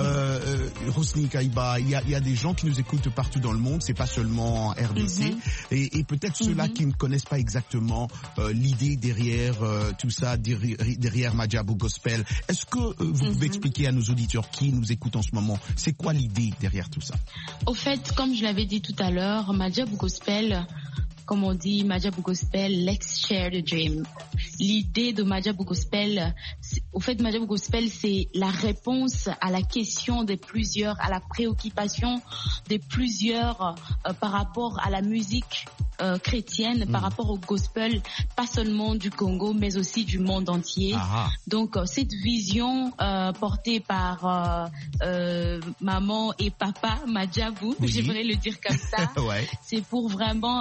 Rosny Kaïba, il y a des gens qui nous écoutent partout dans le monde, c'est pas seulement RDC, et peut-être ceux-là qui ne connaissent pas exactement l'idée derrière tout ça, derrière Madjabou Gospel. Est-ce que vous pouvez expliquer à nos auditeurs qui nous écoutent en ce moment, c'est quoi l'idée derrière tout ça? Au fait, comme je l'avais dit tout à l'heure, Madjabou Gospel, comme on dit, Madjabou Gospel, let's share the dream. L'idée de Madjabou Gospel, au fait, Madjabou Gospel, c'est la réponse à la question des plusieurs, à la préoccupation des plusieurs par rapport à la musique chrétienne, par rapport au gospel, pas seulement du Congo, mais aussi du monde entier. Donc, cette vision portée par maman et papa Madjabou, j'aimerais le dire comme ça, c'est pour vraiment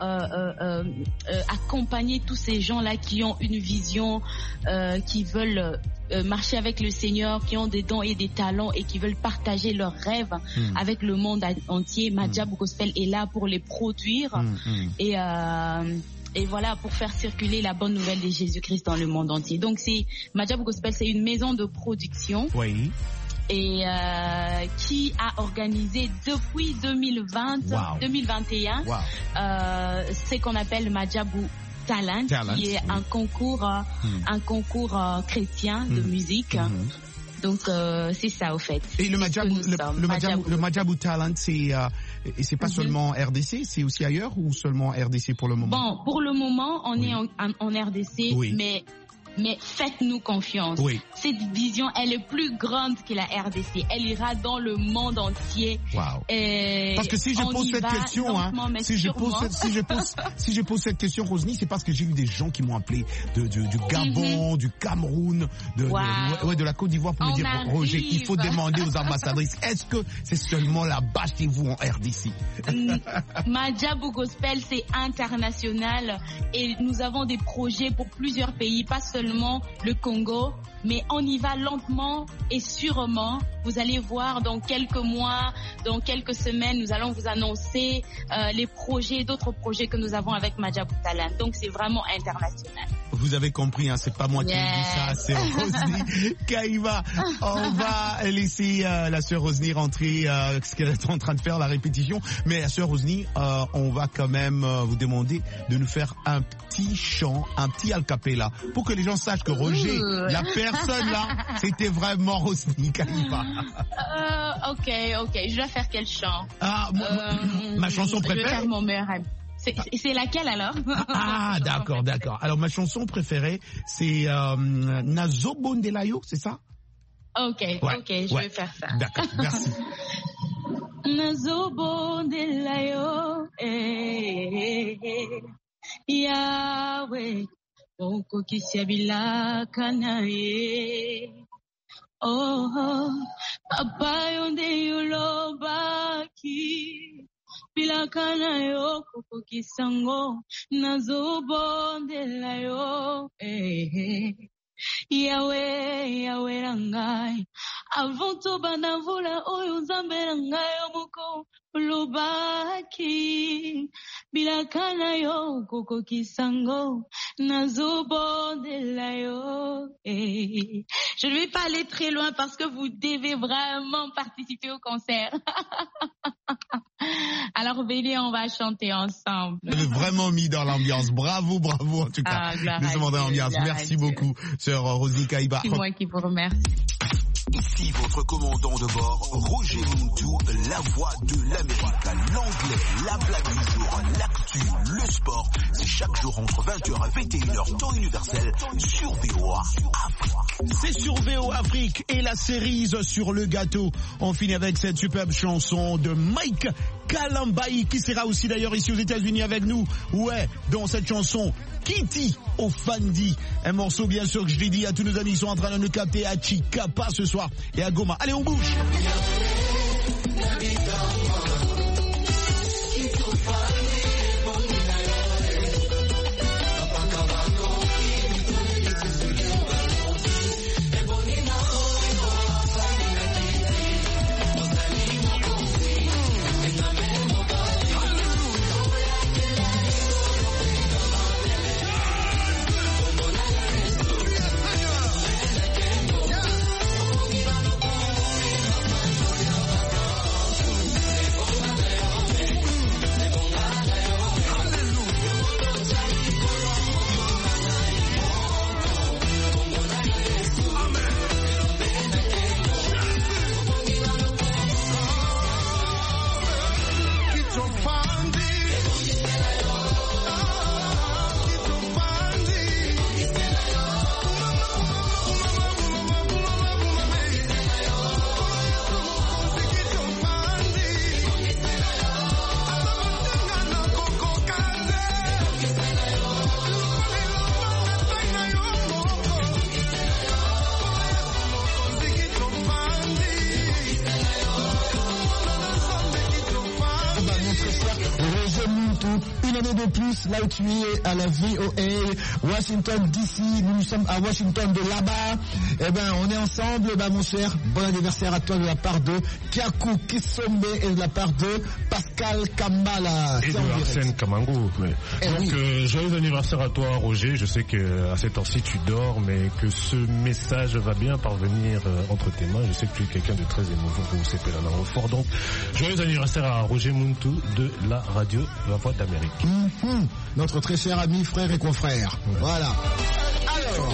accompagner tous ces gens-là qui ont une vision, qui veulent marcher avec le Seigneur, qui ont des dons et des talents et qui veulent partager leurs rêves avec le monde entier. Madjabou Gospel est là pour les produire et voilà, pour faire circuler la bonne nouvelle de Jésus-Christ dans le monde entier. Donc Madjabou Gospel, c'est une maison de production. Et qui a organisé depuis 2021 ce qu'on appelle Madjabou Talent, qui est un concours chrétien de musique. Donc c'est ça au fait. Et le Madjabou Talent, c'est pas seulement RDC, c'est aussi ailleurs ou seulement RDC pour le moment? Bon, pour le moment, on est en RDC, mais faites-nous confiance. Cette vision, elle est plus grande que la RDC. Elle ira dans le monde entier. Parce que si je pose cette question, si je pose cette question, Rosny, c'est parce que j'ai eu des gens qui m'ont appelé du Gabon, du Cameroun, de la Côte d'Ivoire pour me dire, Roger, il faut demander aux ambassadrices, est-ce que c'est seulement là-bas chez vous en RDC? Madjabou Gospel, c'est international et nous avons des projets pour plusieurs pays, pas seulement le Congo, mais on y va lentement et sûrement. Vous allez voir dans quelques mois, dans quelques semaines, nous allons vous annoncer d'autres projets que nous avons avec Madjabou Talent. Donc c'est vraiment international. Vous avez compris, hein, c'est pas moi qui dis ça, c'est Rosny Kaïba. On va laisser la sœur Rosny rentrer, ce qu'elle est en train de faire, la répétition. Mais la sœur Rosny, on va quand même vous demander de nous faire un petit chant, un petit a cappella, pour que les gens sachent que Roger, la personne là, c'était vraiment Rosny Kaïba. Ok, je vais faire quel chant? Ma chanson préférée. Je vais faire mon meilleur ami. C'est laquelle alors? D'accord. Alors ma chanson préférée, c'est Nazobondelayo, c'est ça? Ok, je vais faire ça. D'accord, merci. Nazobondelayo, Yahweh, okokisabila kanaye. Oh, papa yonde yulobaki. Bilakana yo kokokisango nazobondela yo Yahweh rangai avonto banavula oyo nzambe rangai omoko lobaki bilakana yo koko kisango nazobondela yo. Je ne vais pas aller très loin parce que vous devez vraiment participer au concert. Alors Bélier, on va chanter ensemble. Vous avez vraiment mis dans l'ambiance. Bravo, bravo en tout cas. Nous sommes dans l'ambiance. Merci beaucoup, sœur Rosie Kaiba. C'est moi qui vous remercie. Ici votre commandant de bord, Roger Muntu, la voix de l'Amérique. L'anglais, la blague du jour, l'actu, le sport. C'est chaque jour entre 20h et 21h, temps universel, sur VOA Afrique. C'est sur VOA Afrique et la cerise sur le gâteau. On finit avec cette superbe chanson de Mike Kalambayi, qui sera aussi d'ailleurs ici aux États-Unis avec nous. Ouais, dans cette chanson, Kitty Ofandi. Un morceau bien sûr que je l'ai dit à tous nos amis qui sont en train de nous capter à Chikapa ce soir et à Goma. Allez, on bouge. De plus, là où tu es à la VOA, Washington DC, nous sommes à Washington de là-bas. Eh ben, on est ensemble, mon cher. Bon anniversaire à toi de la part de Kiaku Kisombe et de la part de Pascal Kambala. Et de Arsène Kamango. Donc, joyeux anniversaire à toi, Roger. Je sais que à cette heure-ci tu dors, mais que ce message va bien parvenir entre tes mains. Je sais que tu es quelqu'un de très émouvant pour CP la Fort. Donc, joyeux anniversaire à Roger Muntu de la radio La Voix d'Amérique. Notre très cher ami, frère et confrère. Voilà. Alors...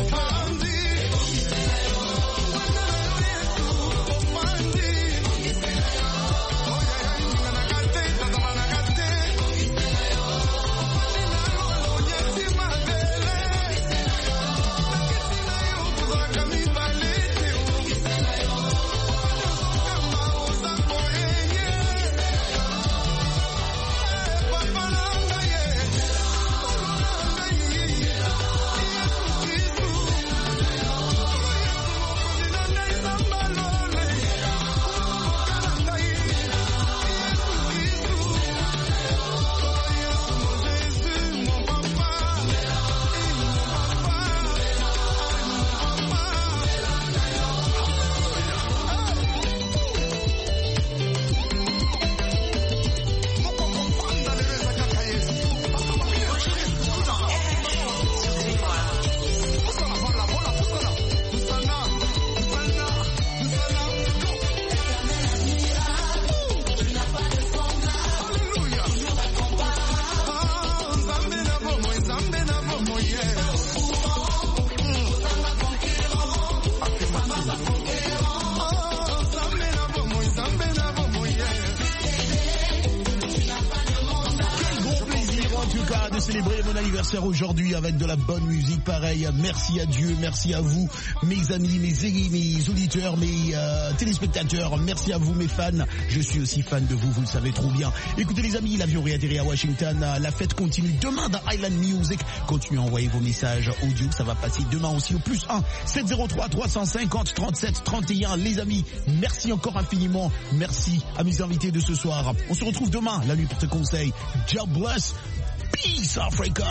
Aujourd'hui avec de la bonne musique, pareil. Merci à Dieu, merci à vous, mes amis, mes auditeurs, mes téléspectateurs. Merci à vous, mes fans. Je suis aussi fan de vous, vous le savez trop bien. Écoutez les amis, l'avion réatterrit à Washington. La fête continue demain dans Island Music. Continuez à envoyer vos messages audio, ça va passer demain aussi au +1 703 350 37 31. Les amis, merci encore infiniment. Merci à mes invités de ce soir. On se retrouve demain, la nuit pour tes conseils. God bless. Peace Africa.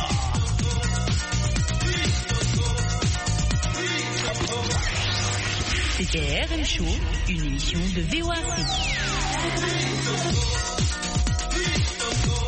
C'était RM Show, une émission de VOA Afrique.